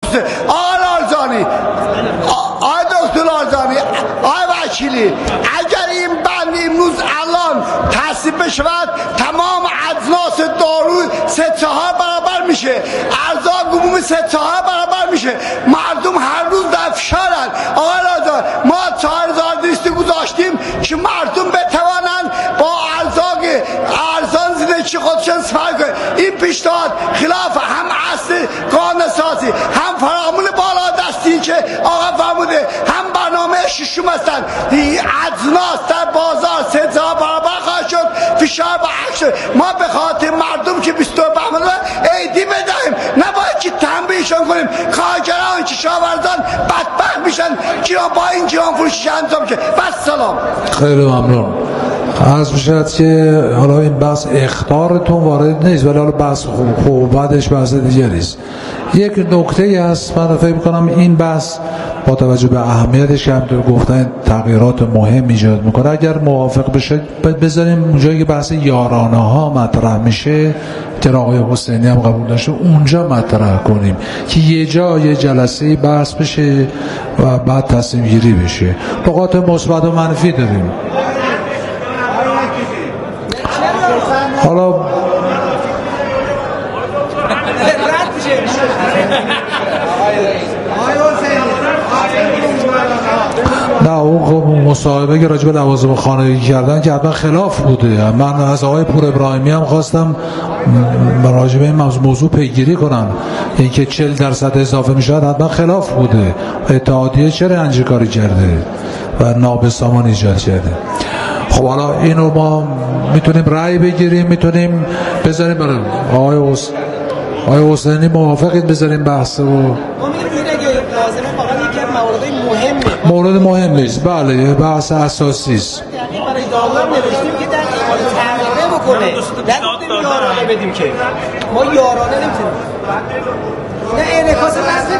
آقای لارزانی، آقای دکتر لارزانی، آقای وکیلی، اگر این بند امروز الان تصویب بشود تمام اجناس دارو 3-4 برابر میشه، ارزاق عمومی 3-4 برابر میشه، مردم هر روز در فشارن. آقای لارزانی ما 4200 گذاشتیم که مردم بتوانند با ارزاق ارزان زندگی خودشون سفر کنند. این پیشنهاد خلاف هم اصل قانون اساسی، هم فرامون بالا دستی که آقا فرموده، هم برنامه ششم هستند. اجناس در بازار 3 برابر خواهد شد، فشار با عکس. ما به خاطر مردم که 22 بهمن عیدی بدهیم، نباید که تنبیهشون کنیم. کارگران که شاورزان بدبخت میشن که با این جهان فروشی انجام شه. بس سلام. خیلی ممنون. عرض می‌شود که حالا این بحث اخطارتون وارد نیست، ولی حالا بحث خوب بعدش بحث دیگری است. یک نکته هست، من فکر می‌کنم این بحث با توجه به اهمیتش که همونطور گفتن تغییرات مهم ایجاد میکنه. اگر موافق بشید بذاریم اونجایی که بحث یارانه ها مطرح میشه که آقای حسینی هم قبول داشته اونجا مطرح کنیم که یه جا یه جلسه بحث بشه و بعد تصمیم گیری بشه. نکات مثبت و منفی داریم. حالا نه اون مصاحبه که راجع به لوازم خانگی کردن که حتما خلاف بوده. من از آقای پور ابراهیمی هم خواستم راجع به این موضوع پیگیری کنم، اینکه 40% اضافه میشد حتما خلاف بوده. اتحادیه چرا همچین کاری کرده و نابسامان ایجاد کرده؟ خب حالا اینو ما میتونیم رأی بگیریم، میتونیم بذاریم برای آقای حسینی موافقید بذاریم بحث رو. مورد مهم نیست. بله بحث اساسی است. برای داور نوشتیم که در تغییره بکنه، نه یارانه بدیم که ما یارانه نمیتونیم، نه انعکاس رسمی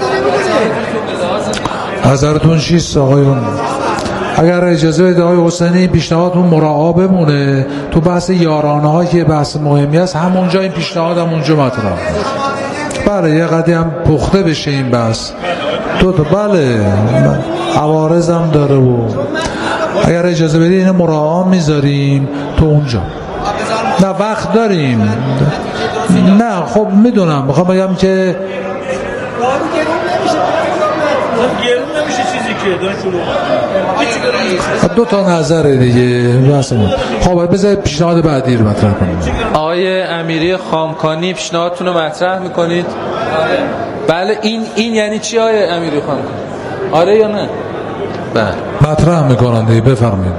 داره. نظرتون چیست آقایون؟ اگر اجازه بدید آقای حسینی پیشنهادتون مراعا بمونه تو بحث یارانه ها که بحث مهمی است، همونجا این پیشنهاد همونجا مطرح. بله یه قدیم پخته بشه این بحث. تا بله عوارض هم داره و اگر اجازه بدید اینو مراعا میذاریم تو اونجا. نه وقت داریم. نه خب میدونم، میخوام بگم که گرون نمیشه چیزی که دارن شروع. دو تا نظر دیگه بحثمون. خب بذارید پیشنهاد بعدی رو مطرح کنیم. آقای امیری خامکانی پیشنهادتون رو مطرح میکنید؟ بله این یعنی چی آقای امیری خامکانی؟ آره یا نه؟ بله مطرح میکنن دیگه، بفرمایید.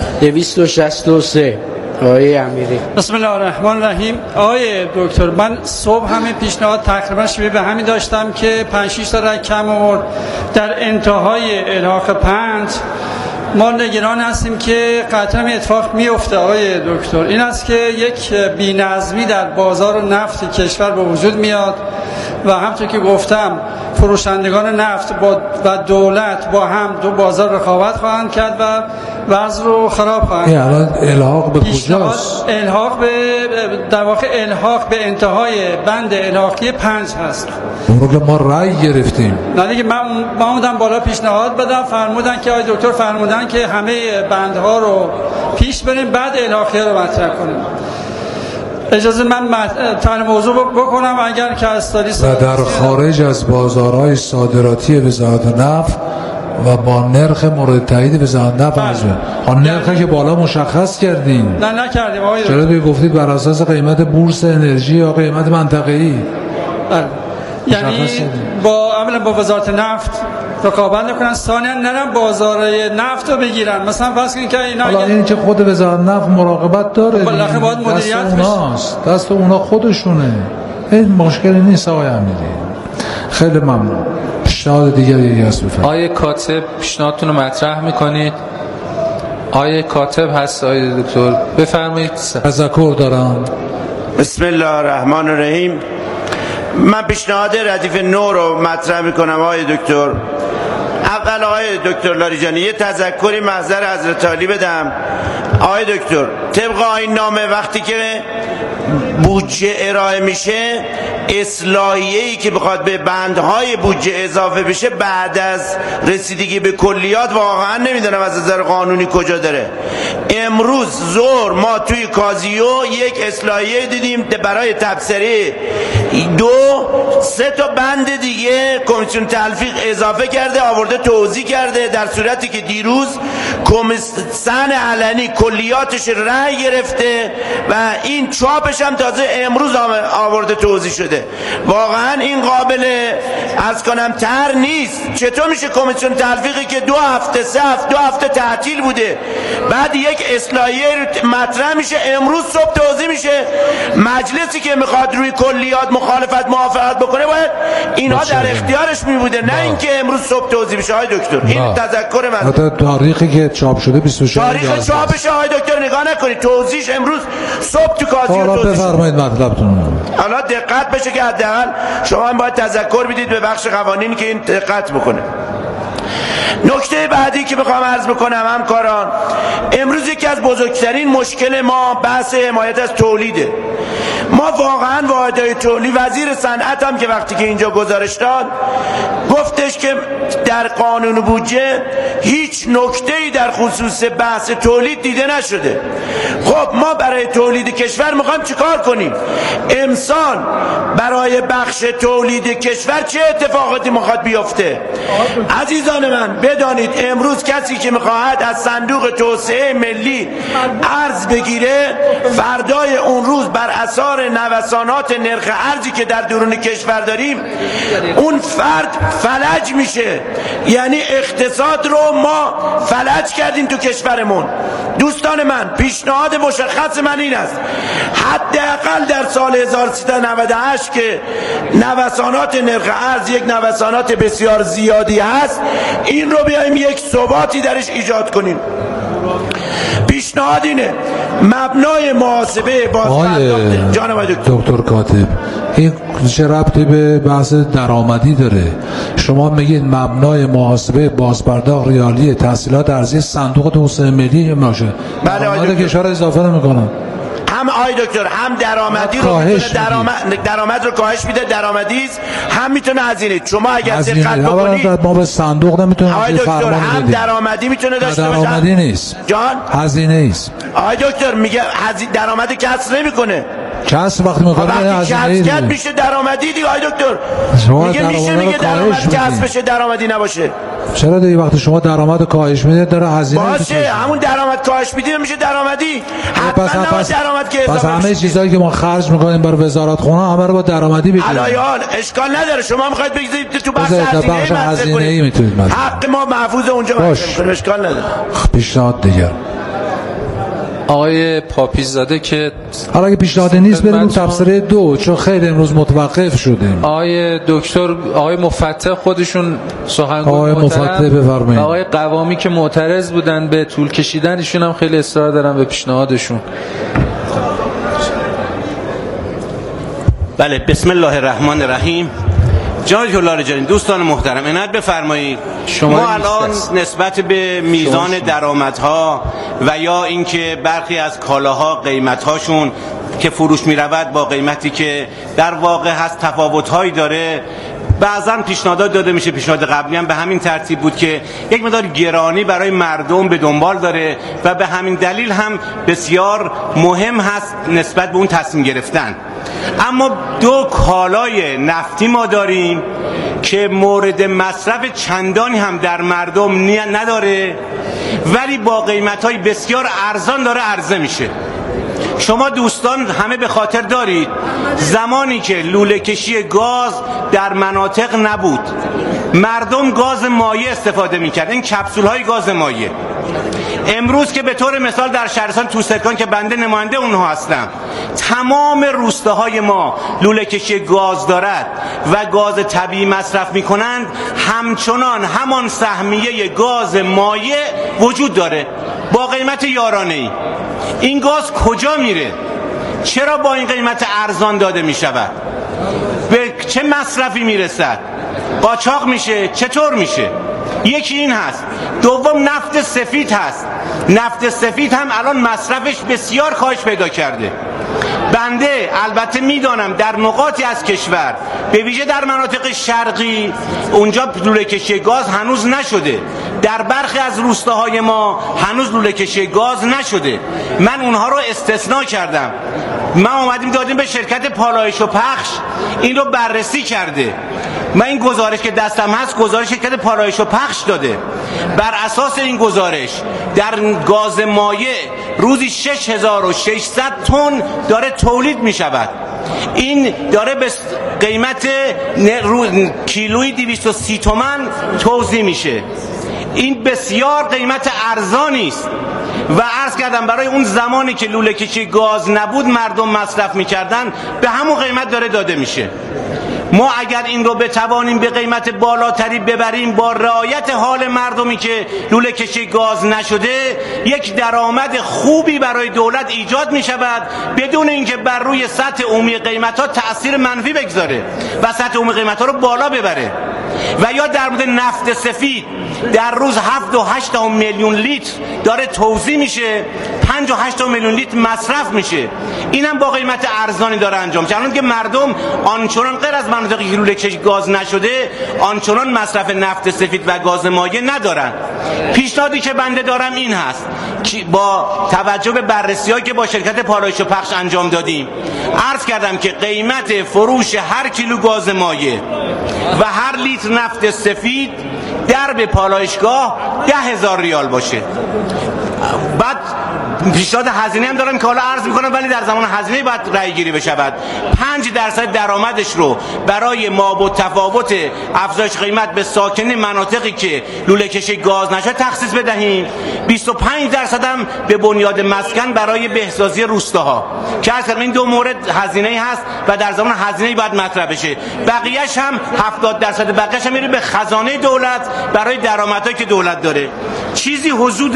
263 آقای امیری. بسم الله الرحمن الرحیم. آقای دکتر من صبح همین پیشنهاد تقریبا شبیه به همین داشتم که 5-6 تا رای کم آورد. در انتهای الحاق 5 ما نگران هستیم که قطعا اتفاق میفته آقای دکتر. این است که یک بی‌نظمی در بازار نفت کشور به وجود میاد و همونطور که گفتم فروشندگان نفت و دولت با هم دو بازار رقابت خواهند کرد و وضع رو خراب خواهند کرد. الان الحاق به کجاست؟ الحاق به در واقع الحاق به انتهای بند الحاقی 5 هست. اون رو که ما رأی گرفتیم. نه دیگه من اومدم بالا پیشنهاد بدم، فرمودن که آقای دکتر فرمودن که همه بندها رو پیش بریم بعد الحاقی رو مطرح کنیم. اجازه من طرح موضوع بکنم اگر که استادی و در خارج از بازارهای صادراتی وزارت نفت و با نرخ مورد تایید وزارت نفت نرخی که بالا مشخص کردین. نه نکردیم آقای چرا دیگه گفتید بر اساس قیمت بورس انرژی یا قیمت منطقه‌ای؟ یعنی اولا با وزارت نفت رقابت نکنن، ثانیا نرن بازار نفت رو بگیرن. مثلا فرض کنید که اینا حالا این که خود وزارت نفت مراقبت داره، بالاخره باید مدیریت بشه، دست اونا خودشونه. این مشکلی نیست آقای امیری. خیلی ممنون. پیشنهاد دیگری هست بفرمایید. آقای کاتب پیشنهادتون رو مطرح میکنید؟ آقای کاتب هست آقای دکتر بفرمایید. تذکر دارم. بسم الله الرحمن الرحیم. من پیشنهاد ردیف 9 رو مطرح میکنم آقای دکتر. اول آقای دکتر لاریجانی یه تذکری محضر حضرت عالی بدم. آقای دکتر طبق آیین نامه وقتی که بودجه ارائه میشه اصلاحیه‌ای که بخواد به بندهای بودجه اضافه بشه بعد از رسیدگی به کلیات واقعا نمیدونم از نظر قانونی کجا داره. امروز ظهر ما توی کازیو یک اصلاحیه دیدیم برای تبصره 2-3 تا بند دیگه کمیسیون تلفیق اضافه کرده، آورده توضیح کرده، در صورتی که دیروز کمیسیون علنی کلیاتش رأی گرفته و این چاپش هم تازه امروز آورده توضیح شده. واقعا این قابل عرض کنم طرح نیست. چطور میشه کمیسیون تلفیقی که 2 هفته 3 هفته 2 هفته تعطیل بوده بعد یک اصلاحیه مطرح میشه امروز صبح توضیح میشه؟ مجلسی که میخواد روی کلیات مخالفت موافقت بکنه باید اینها در اختیارش میبوده، نه اینکه امروز صبح توضیح بشه. آقای دکتر این تذکر من تاریخی که چاپ شده 26 تاریخ چاپش آقای دکتر نگاه نکنید، توضیحش امروز صبح تو کازیو توضیح بفرمایید مطلبتون. حالا دقت بشه که حداقل شما هم باید تذکر بدید به بخش قوانین که این دقت بکنه. نکته بعدی که بخوام عرض بکنم همکاران، امروز یکی از بزرگترین مشکل ما بحث حمایت از تولیده. ما واقعا واحدهای تولید، وزیر صنعت هم که وقتی که اینجا گزارش داد گفتش که در قانون بودجه هیچ نکته‌ای در خصوص بحث تولید دیده نشده. خب ما برای تولید کشور میخوایم چیکار کنیم؟ امسال برای بخش تولید کشور چه اتفاقاتی میخواد بیفته؟ عزیزان من بدانید امروز کسی که میخواهد از صندوق توسعه ملی ارز بگیره فردای اون روز بر اثر نوسانات نرخ ارزی که در درون کشور داریم اون فرد فلج میشه. یعنی اقتصاد رو ما فلج کردیم تو کشورمون. دوستان من پیشنهاد مشخص من این است حداقل در سال 1398 که نوسانات نرخ ارز یک نوسانات بسیار زیادی هست این رو بیایم یک ثباتی درش ایجاد کنیم. پیشنهاد اینه مبنای محاسبه بازپرداخت. جان آقای دکتر کاتب این چه ربطی به بحث درآمدی داره؟ شما میگید مبنای محاسبه بازپرداخت ریالی تحصیلات ارزی صندوق توسعه ملی باشه. بله آقای دکتر کشور اضافه نمی‌کنن. هم آقای دکتر هم درآمدی رو درآمد رو کاهش میده، درآمدی است، هم میتونه هزینه. شما اگر دقت بکنید ما به صندوق نمیتونیم آقای دکتر هم درآمدی میتونه داشته باشه، درآمدی نیست جان هزینه است. آقای دکتر میگه درآمد کسر نمیکنه. کسر وقتی میکنه هزینه میشه درآمدی دیگه. آقای دکتر میگه درآمد کسر بشه درآمدی نباشه. چرا دیگه وقتی شما درآمد کاهش میده داره هزینه باشه همون درآمد کاهش میده میشه درآمدی. حتما درآمد که پس همه چیزایی که ما خرج میکنیم برای وزارت خونه همه رو با درآمدی بگیریم. علایال اشکال نداره. شما میخواید بگذارید تو بخش هزینه‌ای میتونید حق ما محفوظ اونجا باشه، اشکال نداره. پیشنهاد دیگر آقای پاپیزاده که حالا اگه پیشنهاد نیست بریم تبصره 2 چون خیلی امروز متوقف شدیم. آقای دکتر آقای مفتح خودشون سخنگوی آقای مفتح بفرمایید. آقای قوامی که معترض بودن به طول کشیدن ایشون هم خیلی اصرار دارن به پیشنهادشون. بله بسم الله الرحمن الرحیم. جناب لاریجانی دوستان محترم عنایت بفرمایید. ما الان نسبت به میزان درآمدها و یا اینکه برخی از کالاها قیمتهاشون که فروش می رود با قیمتی که در واقع هست تفاوت‌هایی داره، بعضا پیشنهادات داده میشه. پیشنهاد قبلی هم به همین ترتیب بود که یک مقدار گرانی برای مردم به دنبال داره و به همین دلیل هم بسیار مهم هست نسبت به اون تصمیم گرفتن. اما 2 کالای نفتی ما داریم که مورد مصرف چندانی هم در مردم نداره ولی با قیمت‌های بسیار ارزان داره عرضه میشه. شما دوستان همه به خاطر دارید زمانی که لوله کشی گاز در مناطق نبود مردم گاز مایع استفاده میکرد، این کپسول های گاز مایع. امروز که به طور مثال در شهرستان توسرکان که بنده نماینده اونها هستم تمام روستاهای ما لوله کشی گاز دارد و گاز طبیعی مصرف میکنند، همچنان همان سهمیه گاز مایع وجود داره با قیمت یارانه‌ای. این گاز کجا میره؟ چرا با این قیمت ارزان داده میشود؟ به چه مصرفی میرسد؟ قاچاق میشه؟ چطور میشه؟ یکی این هست. دوم نفت سفید هست. نفت سفید هم الان مصرفش بسیار کاهش پیدا کرده. بنده البته میدانم در نقاطی از کشور به ویژه در مناطق شرقی اونجا لوله کشی گاز هنوز نشده، در برخی از روستاهای ما هنوز لوله کشی گاز نشده. من اونها رو استثناء کردم. ما اومدیم دادیم به شرکت پالایش و پخش، این رو بررسی کرده. من این گزارش که دستم هست گزارش شرکت پالایش و پخش داده. بر اساس این گزارش در گاز مایع روزی 6600 تن داره تولید می شود. این داره به قیمت کیلویی 230 تومان توزیع میشه. این بسیار قیمت ارزانی است و عرض کردم برای اون زمانی که لوله کشی گاز نبود مردم مصرف میکردن به همون قیمت داره داده میشه. ما اگر این رو بتوانیم به قیمت بالاتری ببریم با رعایت حال مردمی که لوله کشی گاز نشده، یک درآمد خوبی برای دولت ایجاد می شود بدون اینکه بر روی سطح عمومی قیمت ها تأثیر منفی بگذاره و سطح عمومی قیمت ها رو بالا ببره. و یا در مورد نفت سفید در روز 7.8 میلیون لیتر داره توزیع میشه، 5.8 میلیون لیتر مصرف میشه. اینم با قیمت ارزانی داره انجام میشه، چون که مردم آنچنان غیر از مناطقی که لوله کشی گاز نشده آنچنان مصرف نفت سفید و گاز مایع ندارن. پیشنهادی که بنده دارم این هست که با توجه به بررسی‌هایی که با شرکت پالایش و پخش انجام دادیم، عرض کردم که قیمت فروش هر کیلو گاز مایع و هر لیتر نفت سفید در به پالایشگاه 10,000 ریال باشه. بعد پیشنهاد هزینه هم دارم که حالا عرض میکنم، ولی در زمان هزینه باید رأی گیری بشود. 5% درآمدش رو برای مابعد تفاوت افزایش قیمت به ساکنین مناطقی که لوله کشی گاز نشده تخصیص بدهیم. 25% هم به بنیاد مسکن برای بهسازی روستاها که عرض کردم این دو مورد هزینه هست و در زمان هزینه باید مطرح بشه. بقیه‌اش هم 70% بقیه‌اش هم میره به خزانه دولت برای درآمدهایی که دولت داره. چیزی حدود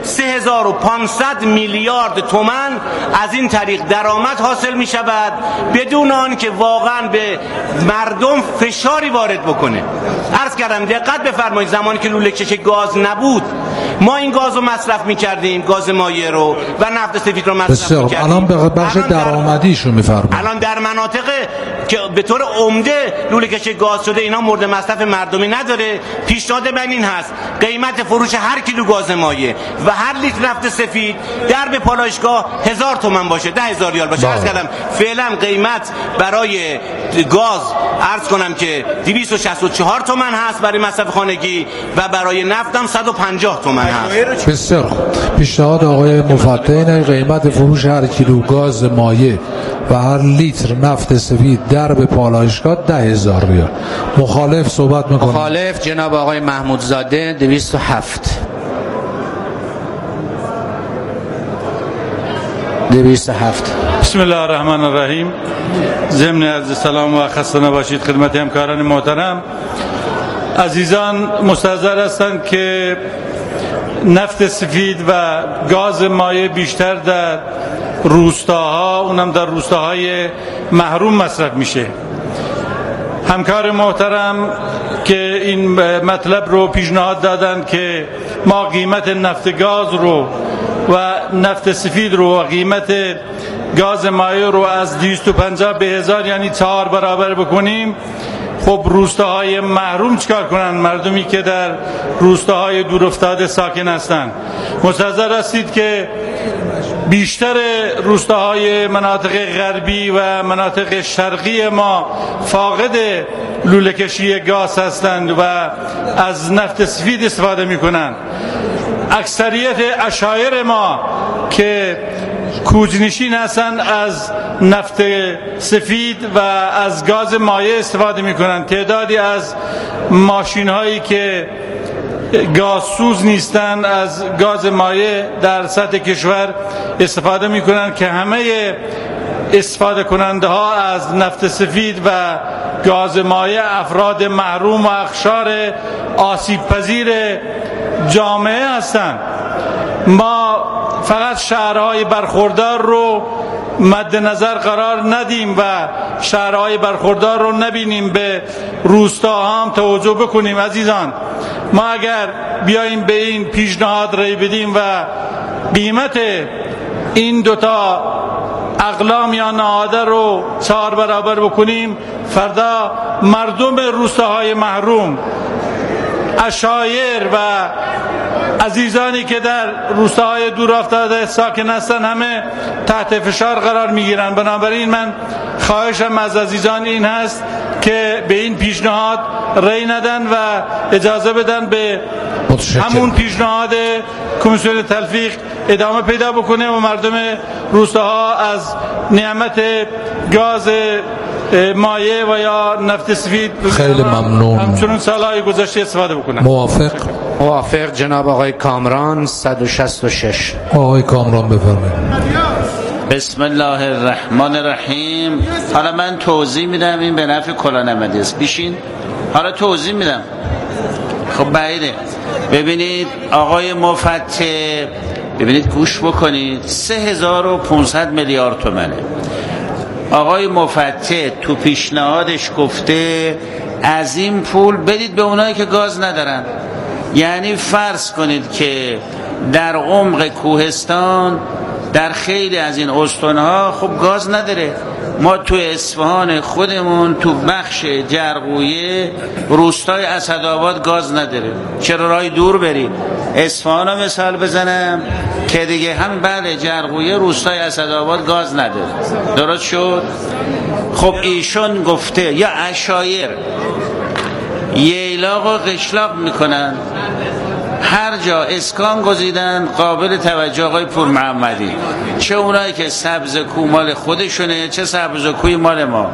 3500 میلیارد تومان از این طریق درآمد حاصل می شود بدون آن که واقعا به مردم فشاری وارد بکنه. عرض کردم دقت بفرمایید، زمانی که لوله کشی گاز نبود ما این گاز رو مصرف می کردیم، گاز مایع رو و نفت سفید رو مصرف می کردیم. الان به بخش درآمدیشو می‌فرمایید. الان در مناطق که به طور عمده لوله کشی گاز شده اینا مورد مصرف مردمی نداره. پیشنهاد من این هست قیمت فروش هر کیلو گاز مایع و هر لیتر نفت سفید در به پالایشگاه 1000 تومان باشه، 10,000 ریال باشه. عرض کردم فعلا قیمت برای گاز عرض کنم که 264 تومان هست برای مصرف خانگی و برای نفت هم 150 تومان هست. بسیار خوب. پیشنهاد آقای مفتح اینه قیمت فروش هر کیلو گاز مایع و هر لیتر نفت سفید در به پالایشگاه 10,000 ریال. مخالف صحبت میکنه. مخالف جناب آقای محمودزاده 207. 207. بسم الله الرحمن الرحیم. ضمن عرض سلام و خسته نباشید خدمت همکاران محترم. عزیزان مستحضر هستند که نفت سفید و گاز مایع بیشتر در روستاها، اونم در روستاهای محروم مصرف میشه. همکار محترم که این مطلب رو پیشنهاد دادن که ما قیمت نفت گاز رو و نفت سفید رو و قیمت گاز مایع رو از 250 به 1000 یعنی 4 برابر بکنیم. خب روستاهای محروم چکار کنن؟ مردمی که در روستاهای دورافتاده ساکن هستند. مستحضر هستید که بیشتر روستاهای مناطق غربی و مناطق شرقی ما فاقد لوله کشی گاز هستند و از نفت سفید استفاده می کنند. اکثریت عشایر ما که کوچ‌نشین هستند از نفت سفید و از گاز مایع استفاده می کنند. تعدادی از ماشین هایی که گازسوز نیستند از گاز مایع در سطح کشور استفاده می کنند که همه استفاده کننده ها از نفت سفید و گاز مایع افراد محروم و اقشار آسیب پذیر جامعه هستند. ما فقط شهرهای برخوردار رو مد نظر قرار ندیم و شهرهای برخوردار رو نبینیم، به روستاها هم توجه بکنیم. عزیزان ما اگر بیاییم به این پیشنهاد رای بدیم و قیمت این دوتا اقلام یا نهاده رو 4 برابر بکنیم، فردا مردم روستاهای محروم، عشایر و عزیزانی که در روستاهای دور افتاده ساکن هستن همه تحت فشار قرار میگیرن. بنابراین من خواهشم از عزیزان این هست که به این پیشنهاد رأی ندن و اجازه بدن به همون پیشنهاد کمیسیون تلفیق ادامه پیدا بکنه و مردم روستاها از نعمت گاز مایع و یا نفت سفید خیلی ممنون همچنین سالهای گذشته استفاده بکنن. موافق جناب آقای کامران 166. آقای کامران بفرمایید. بسم الله الرحمن الرحیم. حالا من توضیح میدم، این به نفع کلان احمدی است. بیشین حالا توضیح میدم. خب بعیده. ببینید آقای مفتح، ببینید گوش بکنید، 3500 میلیارد تومنه. آقای مفتح تو پیشنهادش گفته از این پول بدید به اونایی که گاز ندارن. یعنی فرض کنید که در عمق کوهستان در خیلی از این استانها خب گاز نداره. ما تو اصفهان خودمون تو بخش جرقویه روستای اسدآباد گاز نداره. چرا راه دور بری؟ اصفهان رو مثال بزنم که دیگه هم بله جرقویه روستای اسدآباد گاز نداره. درست شد؟ خب ایشون گفته یا عشایر ییلاق و قشلاق میکنن، هر جا اسکان گزیدن قابل توجه آقای پور محمدی، چه اونایی که سبز کو مال خودشونه چه سبز کوی مال ما.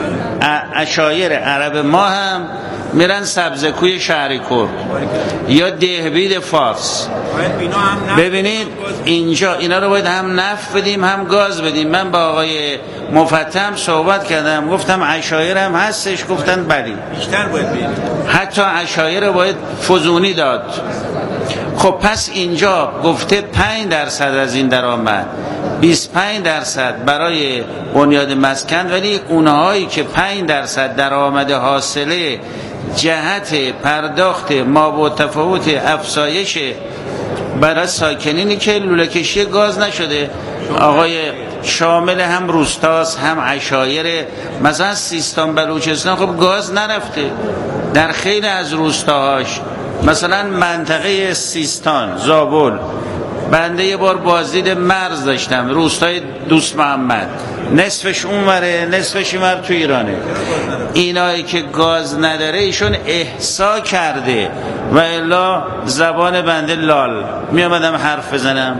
عشایر عرب ما هم میرن سبز کوی شهریکور یا دهبید فارس. ببینید اینجا اینا رو باید هم نفت بدیم هم گاز بدیم. من با آقای مفتح صحبت کردم، گفتم عشایر هم هستش، گفتن بلی بیشتر باید بدیم، حتی عشایر رو باید فزونی داد. خب پس اینجا گفته 5% از این درآمد 25% برای بنیاد مسکن، ولی اونهایی که 5% درآمد حاصله جهت پرداخت مابعالتفاوت افزایش برای ساکنینی که لوله کشی گاز نشده. آقای شامل هم روستاست هم عشایر. مثلا سیستان بلوچستان خب گاز نرفته در خیلی از روستاهاش. مثلا منطقه سیستان زابل، بنده یه بار بازدید مرز داشتم، روستای دوست محمد، نصفش اونوره نصفش اینور تو ایرانه. اینایی که گاز نداره ایشون احصا کرده و الا زبان بنده لال می آمدم حرف بزنم.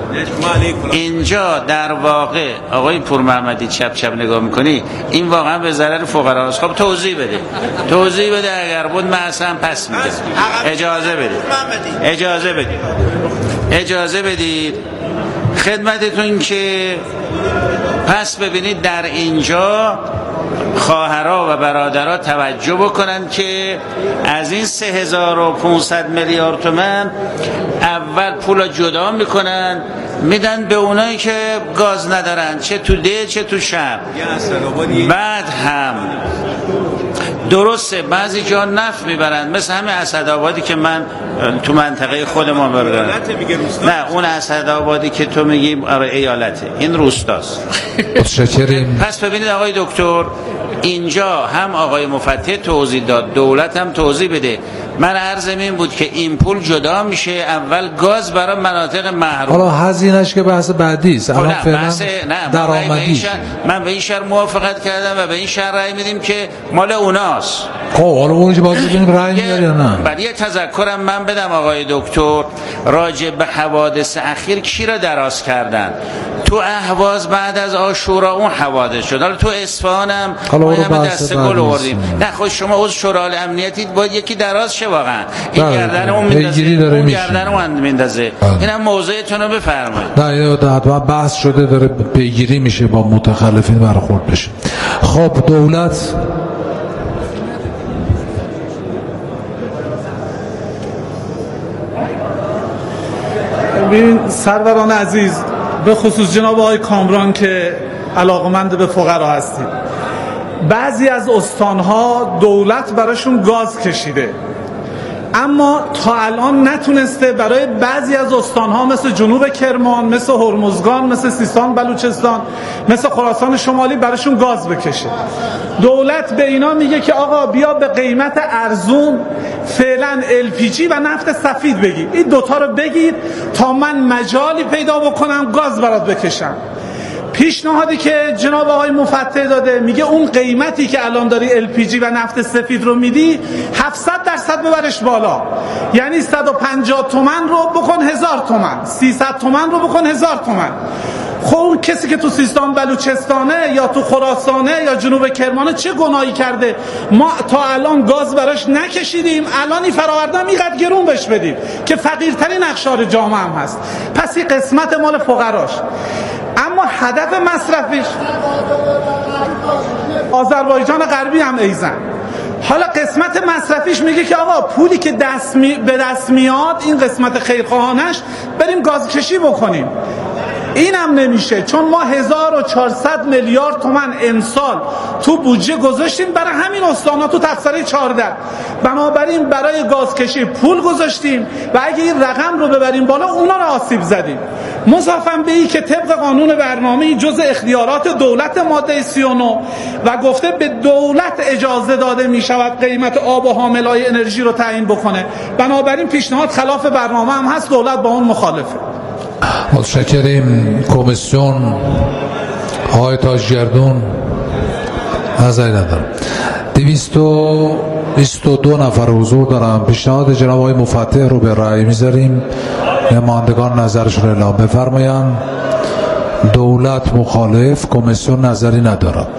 اینجا در واقع آقای پور محمدی چپ چپ نگاه میکنی، این واقعا به ضرر فقرا است. خب توضیح بده اگر بود من اصلا پس میدم. اجازه بدید خدمتتون که پس ببینید در اینجا خواهرها و برادرها توجه بکنن که از این 3500 میلیارد تومان اول پول جدا میکنن میدن به اونایی که گاز ندارن، چه تو ده چه تو شهر. بعد هم درسته بعضی جا نفت میبرن، مثل همه اسدآبادی که من تو منطقه خودمون بردارم. نه اون اسدآبادی که تو میگی ایالته، این روستاست. پس ببینید آقای دکتر، اینجا هم آقای مفتح توضیح داد، دولت هم توضیح بده. من عرضم این بود که این پول جدا میشه، اول گاز برای مناطق محروم. حالا هزینه‌اش که بحث بعدی است. الان فعلا درآمدی. من به این شهر موافقت کردم و به این شهر رأی میدیم که مال اوناست. خب حالا اونجا باید ببینیم رأی میاره یا نه. بعد یه تذکرم من بدم آقای دکتر راجع به حوادث اخیر کی را دراز کردن. تو اهواز بعد از عاشورا اون حوادث شد. حالا تو اصفهان هم ما همه دست گل آوردیم. نه خود شما عضو شورای امنیتی باید یکی دراز شه واقعا. این گردن اون میندازه، اون گردن اون میندازه. اینم موضعتون رو بفرمایید. نه حتما بحث شده داره پیگیری میشه با متخلفین برخورد بشه. خب دولت ببین سروران عزیز، به خصوص جناب آقای کامران که علاقمند به فقرا هستید، بعضی از استانها دولت براشون گاز کشیده، اما تا الان نتونسته برای بعضی از استانها مثل جنوب کرمان، مثل هرمزگان، مثل سیستان بلوچستان، مثل خراسان شمالی براشون گاز بکشه. دولت به اینا میگه که آقا بیا به قیمت ارزون فعلا LPG و نفت سفید بگیر، این دوتا رو بگیر تا من مجالی پیدا بکنم گاز برات بکشم. پیشنهادی که جناب آقای مفتح داده میگه اون قیمتی که الان داری LPG و نفت سفید رو میدی 700% ببرش بالا، یعنی 150 تومن رو بکن 1000 تومن، 300 تومن رو بکن 1000 تومن. خب اون کسی که تو سیستان بلوچستانه یا تو خراسانه یا جنوب کرمانه چه گناهی کرده؟ ما تا الان گاز براش نکشیدیم، الان این فراوردن اینقدر گرون بهش بدیم که فقیرترین اقشار جامعه هم هست. پس این قسمت مال فقراش. اما هدف مصرفیش آذربایجان غربی هم ایزن. حالا قسمت مصرفیش میگه که آقا پولی که به دست میاد این قسمت خیرخواهانش بریم گازکشی بکنیم. اینم نمیشه، چون ما 1400 میلیارد تومان امسال تو بودجه گذاشتیم برای همین استان‌ها تو تبصره 14. بنابراین برای گازکشی پول گذاشتیم و اگه این رقم رو ببریم بالا اونا رو آسیب زدیم. مضافاً به این که طبق قانون برنامه‌ای جز اختیارات دولت ماده 39 و گفته به دولت اجازه داده می شود قیمت آب و حاملای انرژی رو تعیین بکنه. بنابراین پیشنهاد خلاف برنامه هم هست، دولت با اون مخالفه. متشکریم. کمیسیون آقای تاجگردون نظری ندارم. 222 نفر حضور دارم. پیشنهاد جناب آقای مفتح رو به رأی میذاریم. نمایندگان نظرشون اعلام بفرمایند. دولت مخالف، کمیسیون نظری ندارد.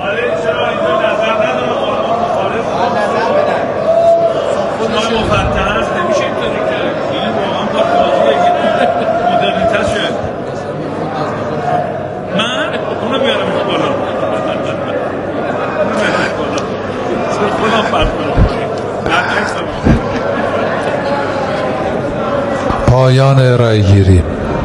پایان رأی گیری.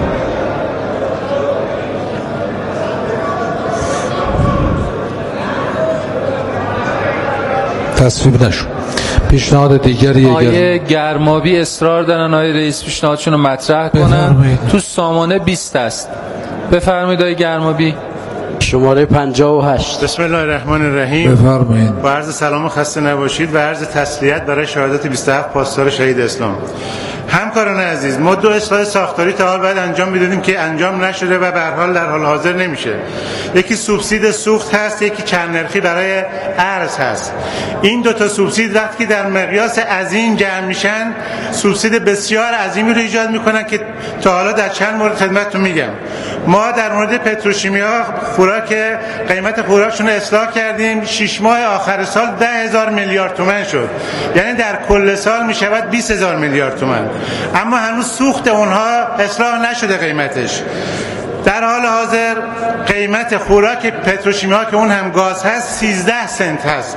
تصویب نشد. پیشنهاد دیگری آیه گرمابی اصرار دارن آیه رئیس پیشنهادشون رو مطرح کنن. تو سامانه 20 است. بفرمایید آیه گرمابی. شماره 58. بسم الله الرحمن الرحیم. بفرمایید. با عرض سلام و خسته نباشید و عرض تسلیت برای شهادت 27 پاسدار شهید اسلام. همکاران عزیز، ما 2 اصلاح ساختاری تا حال باید انجام میدادیم که انجام نشده و به هر حال در حال حاضر نمیشه. یکی سوبسید سوخت هست، یکی چند نرخی برای ارز هست. این 2 تا سوبسید وقتی در مقیاس عظیم جمع میشن سوبسید بسیار عظیمی رو ایجاد میکنن که تا حالا در چند مورد خدمتتون میگم. ما در مورد پتروشیمیا خوراک قیمت خوراکشون اصلاح کردیم. 6 ماه آخر سال 10,000 میلیارد تومان شد، یعنی در کل سال میشود 20,000 میلیارد تومان. اما هنوز سوخت اونها اصلاح نشده قیمتش. در حال حاضر قیمت خوراک پتروشیمیا که اون هم گاز هست 13 سنت هست.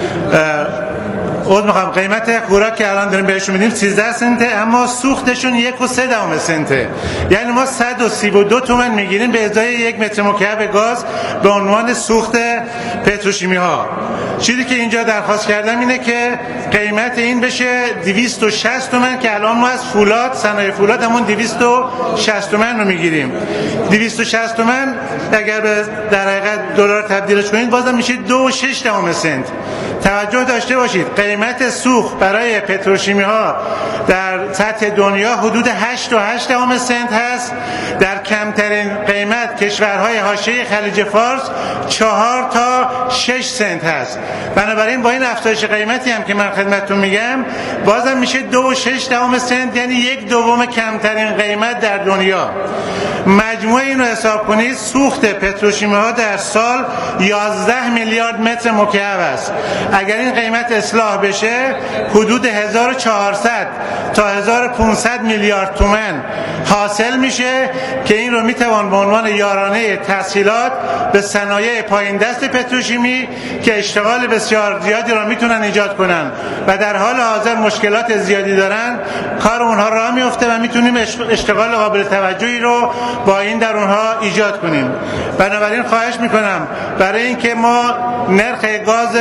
قیمت خوراک که الان داریم بهشون میدیم 13 سنته، اما سوختشون 1.3 سنته. یعنی ما 132 تومن میگیریم به ازای 1 متر مکعب گاز به عنوان سوخت پتروشیمی ها. چیزی که اینجا درخواست کردم اینه که قیمت این بشه 260 تومن که الان ما از فولاد، صنایع فولاد همون 260 تومن رو میگیریم. 260 تومن اگر به در حقیقت دلار تبدیلش کنید بازم میشه 2.6 سنت. توجه داشته باشید قیمت سوخت برای پتروشیمی ها در سطح دنیا حدود 8.8 سنت هست. در کمترین قیمت کشورهای حاشیه خلیج فارس 4 تا 6 سنت هست. بنابراین با این افزایش قیمتی هم که من خدمتتون میگم بازم میشه 2.6 سنت، یعنی 1/2 کمترین قیمت در دنیا. مجموع این رو حساب کنید سوخت پتروشیمی ها در سال 11 میلیارد متر مکعب است. اگر این قیمت اصلاح بشه حدود 1400 تا 1500 میلیارد تومان حاصل میشه که این رو میتوان به عنوان یارانه تسهیلات به صنایع پایین دست پتروشیمی که اشتغال بسیار زیادی رو میتونن ایجاد کنن و در حال حاضر مشکلات زیادی دارن، کار اونها راه میفته و میتونیم اشتغال قابل توجهی رو با این در اونها ایجاد کنیم. بنابراین خواهش میکنم برای اینکه ما نرخ گاز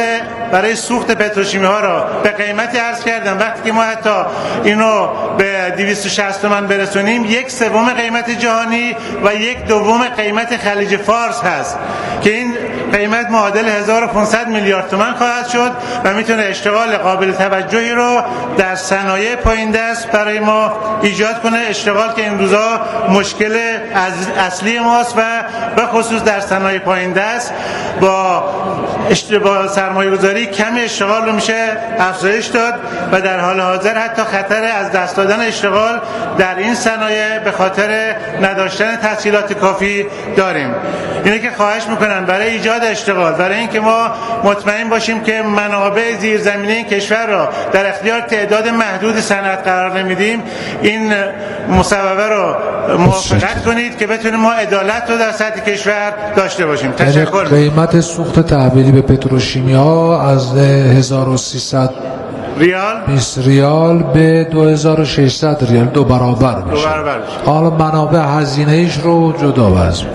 برای سوخت پتروشیمی ها را به قیمتی عرض کردم وقتی که ما حتی اینو به 260 تومن برسونیم 1/3 قیمت جهانی و 1/2 قیمت خلیج فارس هست که این قیمت معادل 1500 میلیارد تومان خواهد شد و میتونه اشتغال قابل توجهی رو در صنایع پایین دست برای ما ایجاد کنه. اشتغال که این روزا مشکل اصلی ماست و به خصوص در صنایع پایین دست با سرمایه گذاری کمی اشتغال رو میشه افزایش داد و در حال حاضر حتی خطر از دست دادن اشتغال در این صنایع به خاطر نداشتن تسهیلات کافی داریم. اینه که خواهش میکنم برای ایجاد اشتغال، برای اینکه ما مطمئن باشیم که منابع زیرزمینی کشور را در اختیار تعداد محدود صنعت قرار نمیدیم، این مصوبه رو موافقت کنید که بتونیم ما عدالت رو در سطح کشور داشته باشیم. تشکر. قیمت سوخت تحویلی به پتروشیمی ها از 1300 ریال به 2600 ریال 2 برابر میشه. حالا منابع هزینه‌ایش رو جدا وضع.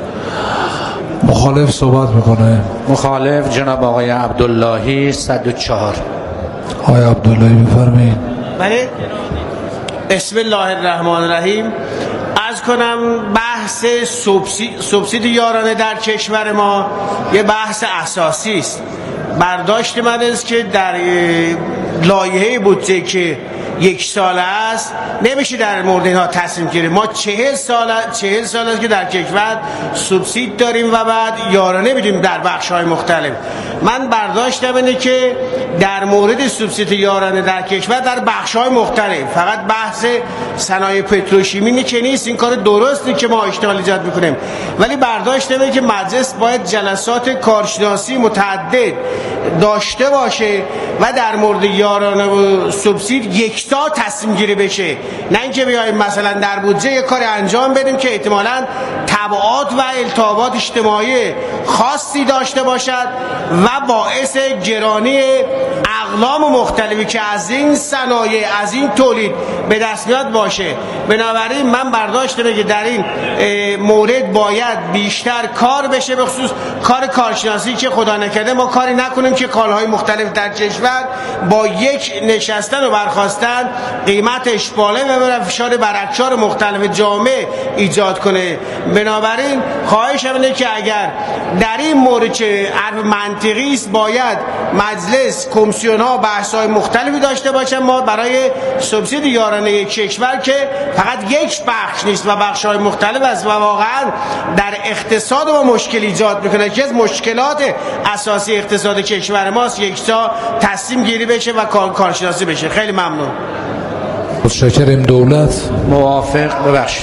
مخالف صحبت میکنه. مخالف جناب آقای عبداللهی 104. آقای عبداللهی بفرمایید. بله. بسم الله الرحمن الرحیم. عرض کنم بحث سوبسید یارانه در کشور ما یه بحث اساسی است. برداشت من است که در لایحه بودجه که 1 ساله است نمیشه در مورد اینها تصمیم گیریم. ما 40 سال است که در کشور سوبسید داریم و بعد یارانه میدیم در بخش‌های مختلف. من برداشتم اینه که در مورد سوبسید یارانه در کشور در بخش‌های مختلف، فقط بحث صنایع پتروشیمی که نیست، این کار درستی که ما اشتغال ایجاد میکنیم، ولی برداشتم اینه که مجلس باید جلسات کارشناسی متعدد داشته باشه و در مورد یارانه و سوبسید یکتا تصمیم گیری بشه، نه اینکه بیایم مثلا در بودجه یک کاری انجام بدیم که احتمالاً تبعات و التهابات اجتماعی خاصی داشته باشد و باعث گرانی اقلام مختلفی که از این صنایع از این تولید به دست میاد باشه. بنابراین من برداشتم که در این مورد باید بیشتر کار بشه، به خصوص کار کارشناسی که خدا نکرده ما کاری نکنیم که کالاهای مختلف در کشور با یک نشستن و برخاستن قیمتش بالا ببره، فشار بر اقشار مختلف جامعه ایجاد کنه. بنابراین خواهشم اینه که اگر در این مورد که عرض منطقی است باید مجلس کمیسیون‌ها بحث‌های مختلفی داشته باشه ما برای سوبسید یارانه یک کشور که فقط یک بخش نیست و بخش‌های مختلف است و واقعا در اقتصاد ما مشکل ایجاد میکنه که از مشکلات اساسی اقتصاد کشور ماست یکتا تصمیم گیری بشه و کارشناسی بشه. خیلی ممنون. متشکرم. دولت موافق ببخشید.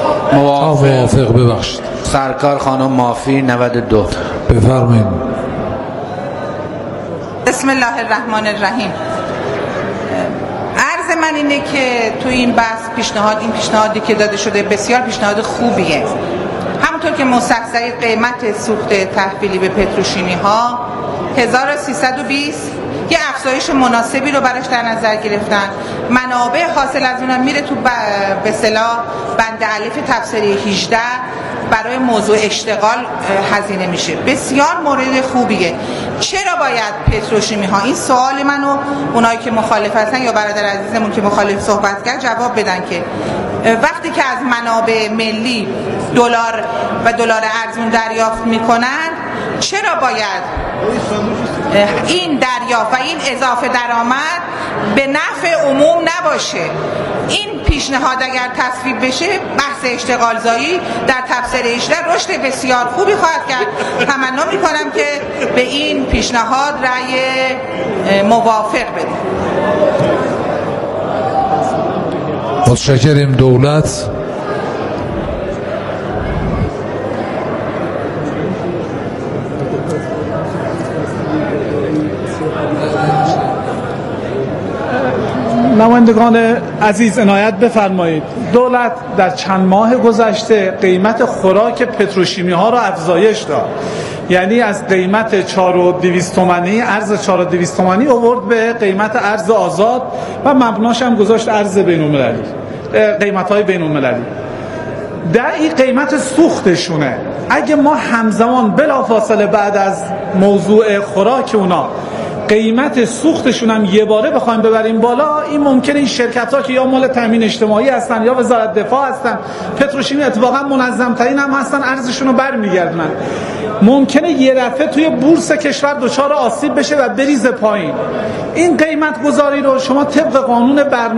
موافق ببخشید. سرکار خانم مافی 92. بفرمایید. بسم الله الرحمن الرحیم. عرض من اینه که تو این بحث این پیشنهادی که داده شده بسیار پیشنهاد خوبیه. همونطور که مستحضر قیمت سوخت تحویلی به پتروشیمی ها 1320 یه افزایش مناسبی رو براش در نظر گرفتن. منابع حاصل از اونم میره تو به اصطلاح بند الف تفسیری 18 برای موضوع اشتغال هزینه میشه. بسیار مورد خوبیه. چرا باید پتروشیمی ها، این سوال منو اونایی که مخالف هستن یا برادر عزیزمون که مخالف صحبت کرد جواب بدن که وقتی که از منابع ملی دلار و دلار ارزون دریافت میکنن چرا باید این دریافت و این اضافه درآمد به نفع عموم نباشه؟ این پیشنهاد اگر تصویب بشه بحث اشتغال زایی در تفسیر 18 رشد بسیار خوبی خواهد کرد. تمنا میکنم که به این پیشنهاد رأی موافق بدید. متشکرم. دولت نمایندگان عزیز عنایت بفرمایید. دولت در چند ماه گذشته قیمت خوراک پتروشیمی ها را افزایش داد، یعنی از قیمت 4200 تومانی ارز 4200 تومانی آورد به قیمت ارز آزاد و مبناش هم گذاشت ارز بین‌المللی، قیمت‌های بین‌المللی. در این قیمت سوختشونه. اگه ما همزمان بلافاصله بعد از موضوع خوراک اونا قیمت سوختشون هم یه باره بخوایم ببریم بالا، این ممکنه این شرکت ها که یا مال تامین اجتماعی هستن یا وزارت دفاع هستن، پتروشیمی اتفاقا منظم ترین هم هستن، ارزششون رو برمیگردن، ممکنه یه دفعه توی بورس کشور دچار آسیب بشه و بریزه پایین. این قیمت گذاری رو شما طبق قانون برنامه